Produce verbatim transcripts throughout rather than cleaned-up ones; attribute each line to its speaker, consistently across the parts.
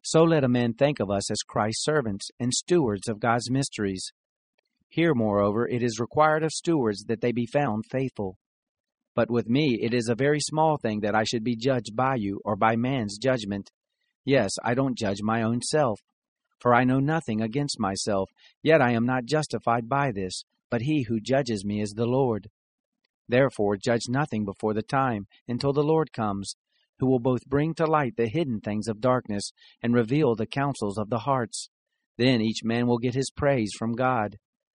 Speaker 1: So let a man think of us as Christ's servants and stewards of God's mysteries. Here, moreover, it is required of stewards that they be found faithful. But with me it is a very small thing that I should be judged by you or by man's judgment. Yes, I don't judge my own self. For I know nothing against myself, yet I am not justified by this, but he who judges me is the Lord. Therefore judge nothing before the time, until the Lord comes, who will both bring to light the hidden things of darkness, and reveal the counsels of the hearts. Then each man will get his praise from God.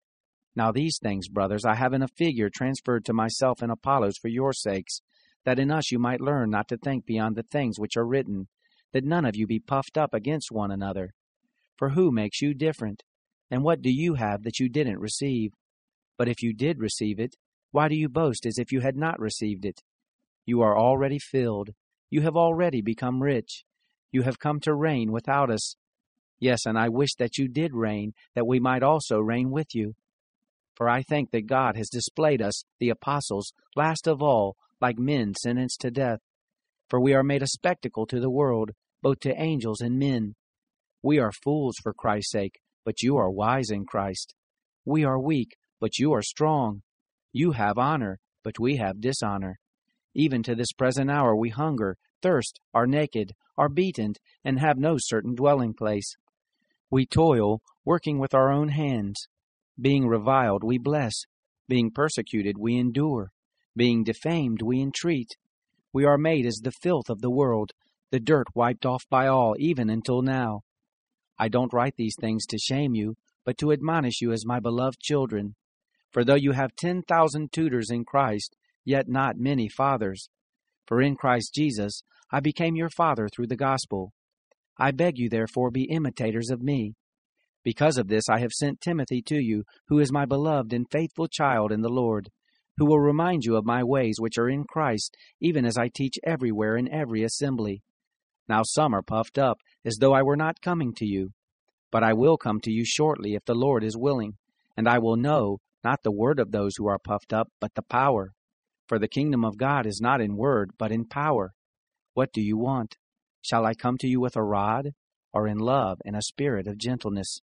Speaker 1: Now these things, brothers, I have in a figure transferred to myself and Apollos for your sakes, that in us you might learn not to think beyond the things which are written, that none of you be puffed up against one another. For who makes you different? And what do you have that you didn't receive? But if you did receive it, why do you boast as if you had not received it? You are already filled. You have already become rich. You have come to reign without us. Yes, and I wish that you did reign, that we might also reign with you. For I think that God has displayed us, the apostles, last of all, like men sentenced to death. For we are made a spectacle to the world, both to angels and men. We are fools for Christ's sake, but you are wise in Christ. We are weak, but you are strong. You have honor, but we have dishonor. Even to this present hour we hunger, thirst, are naked, are beaten, and have no certain dwelling place. We toil, working with our own hands. Being reviled, we bless. Being persecuted, we endure. Being defamed, we entreat. We are made as the filth of the world, the dirt wiped off by all, even until now. I don't write these things to shame you, but to admonish you as my beloved children. For though you have ten thousand tutors in Christ, yet not many fathers. For in Christ Jesus I became your father through the gospel. I beg you therefore be imitators of me. Because of this I have sent Timothy to you, who is my beloved and faithful child in the Lord, who will remind you of my ways which are in Christ, even as I teach everywhere in every assembly. Now some are puffed up, as though I were not coming to you. But I will come to you shortly, if the Lord is willing, and I will know, not the word of those who are puffed up, but the power. For the kingdom of God is not in word, but in power. What do you want? Shall I come to you with a rod, or in love and a spirit of gentleness?